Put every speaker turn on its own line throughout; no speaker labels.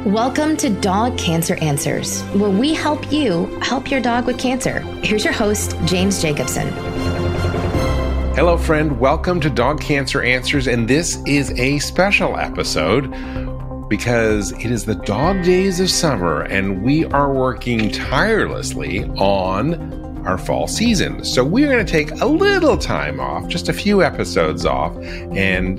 Welcome to Dog Cancer Answers, where we help you help your dog with cancer. Here's your host, James Jacobson.
Hello, friend. Welcome to Dog Cancer Answers, and this is a special episode because it is the dog days of summer, and we are working tirelessly on our fall season. So we're going to take a little time off, just a few episodes off, and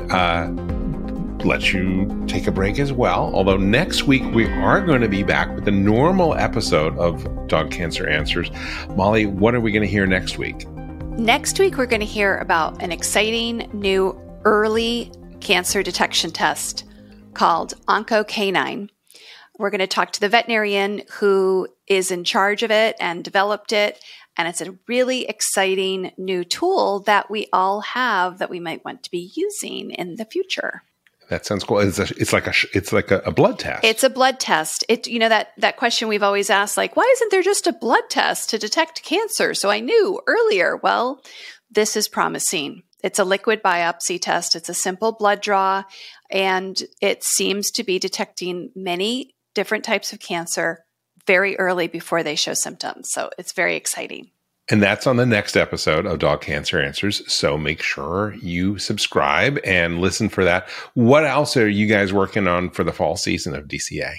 let you take a break as well. Although next week we are going to be back with the normal episode of Dog Cancer Answers. Molly, what are we going to hear next week?
Next week, we're going to hear about an exciting new early cancer detection test called OncoK9. We're going to talk to the veterinarian who is in charge of it and developed it. And it's a really exciting new tool that we all have that we might want to be using in the future.
That sounds cool. It's like a blood test.
It's a blood test. That question we've always asked, like, why isn't there just a blood test to detect cancer? So I knew earlier. Well, this is promising. It's a liquid biopsy test. It's a simple blood draw, and it seems to be detecting many different types of cancer very early before they show symptoms. So it's very exciting.
And that's on the next episode of Dog Cancer Answers. So make sure you subscribe and listen for that. What else are you guys working on for the fall season of DCA?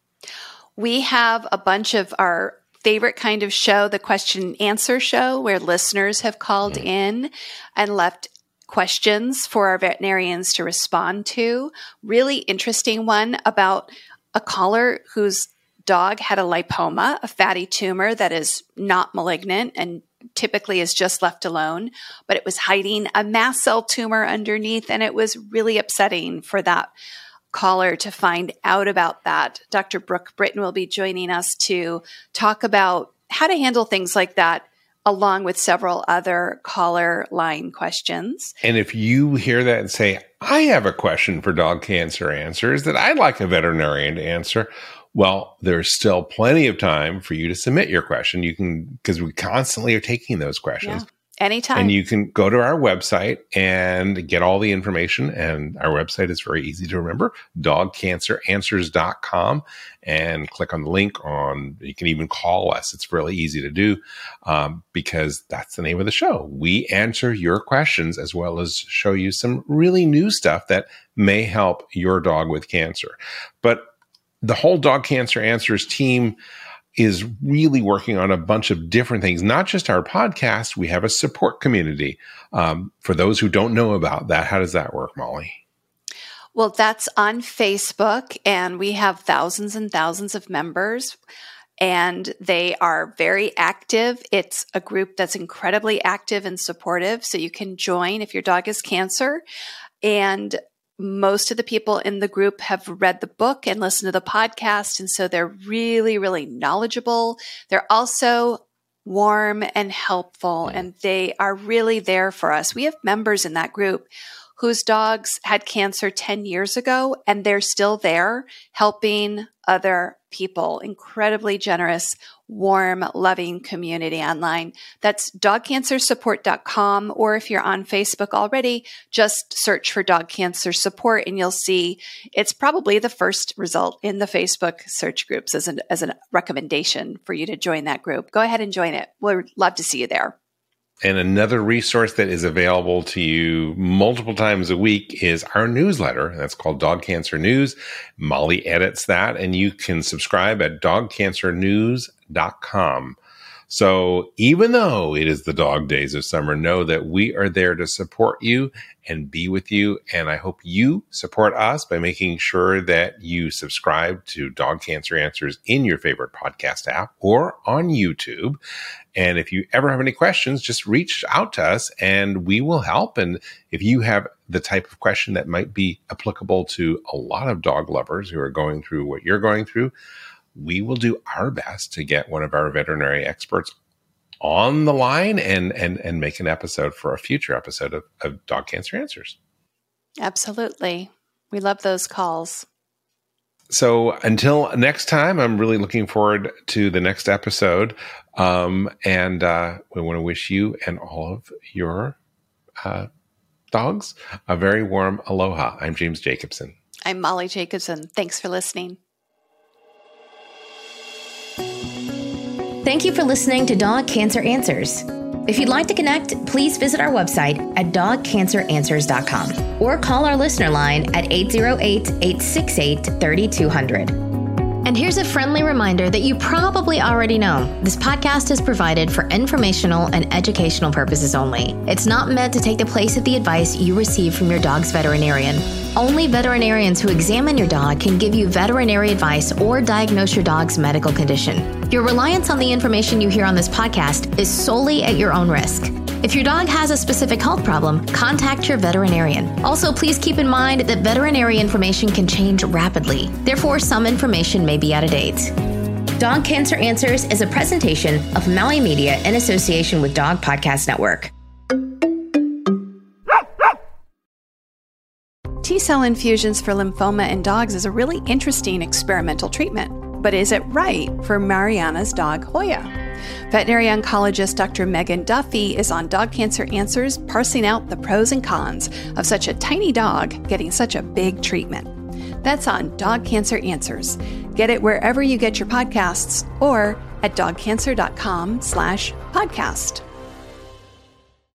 We have a bunch of our favorite kind of show, the question and answer show, where listeners have called in and left questions for our veterinarians to respond to. Really interesting one about a caller whose dog had a lipoma, a fatty tumor that is not malignant and typically is just left alone, but it was hiding a mast cell tumor underneath, and it was really upsetting for that caller to find out about that. Dr. Brooke Britton will be joining us to talk about how to handle things like that, along with several other caller line questions.
And if you hear that and say, I have a question for Dog Cancer Answers that I'd like a veterinarian to answer, well, there's still plenty of time for you to submit your question. You can, because we constantly are taking those questions.
Yeah, anytime.
And you can go to our website and get all the information. And our website is very easy to remember, dogcanceranswers.com, and click on the link on, you can even call us. It's really easy to do because that's the name of the show. We answer your questions as well as show you some really new stuff that may help your dog with cancer. But the whole Dog Cancer Answers team is really working on a bunch of different things, not just our podcast. We have a support community. For those who don't know about that, how does that work, Molly?
Well, that's on Facebook, and we have thousands and thousands of members, and they are very active. It's a group that's incredibly active and supportive, so you can join if your dog has cancer. And most of the people in the group have read the book and listened to the podcast, and so they're really, really knowledgeable. They're also warm and helpful, and they are really there for us. We have members in that group whose dogs had cancer 10 years ago, and they're still there helping other people. Incredibly generous, warm, loving community online. That's dogcancersupport.com, or if you're on Facebook already, just search for Dog Cancer Support and you'll see it's probably the first result in the Facebook search groups as a recommendation for you to join that group. Go ahead and join it. We'd love to see you there.
And another resource that is available to you multiple times a week is our newsletter. That's called Dog Cancer News. Molly edits that, and you can subscribe at dogcancernews.com. So even though it is the dog days of summer, know that we are there to support you and be with you. And I hope you support us by making sure that you subscribe to Dog Cancer Answers in your favorite podcast app or on YouTube. And if you ever have any questions, just reach out to us and we will help. And if you have the type of question that might be applicable to a lot of dog lovers who are going through what you're going through, we will do our best to get one of our veterinary experts on the line and make an episode for a future episode of Dog Cancer Answers.
Absolutely. We love those calls.
So until next time, I'm really looking forward to the next episode. And we want to wish you and all of your dogs a very warm aloha. I'm James Jacobson.
I'm Molly Jacobson. Thanks for listening.
Thank you for listening to Dog Cancer Answers. If you'd like to connect, please visit our website at dogcanceranswers.com or call our listener line at 808-868-3200. And here's a friendly reminder that you probably already know. This podcast is provided for informational and educational purposes only. It's not meant to take the place of the advice you receive from your dog's veterinarian. Only veterinarians who examine your dog can give you veterinary advice or diagnose your dog's medical condition. Your reliance on the information you hear on this podcast is solely at your own risk. If your dog has a specific health problem, contact your veterinarian. Also, please keep in mind that veterinary information can change rapidly. Therefore, some information may be out of date. Dog Cancer Answers is a presentation of Maui Media in association with Dog Podcast Network.
T-cell infusions for lymphoma in dogs is a really interesting experimental treatment. But is it right for Mariana's dog, Hoya? Veterinary oncologist Dr. Megan Duffy is on Dog Cancer Answers, parsing out the pros and cons of such a tiny dog getting such a big treatment. That's on Dog Cancer Answers. Get it wherever you get your podcasts or at dogcancer.com/podcast.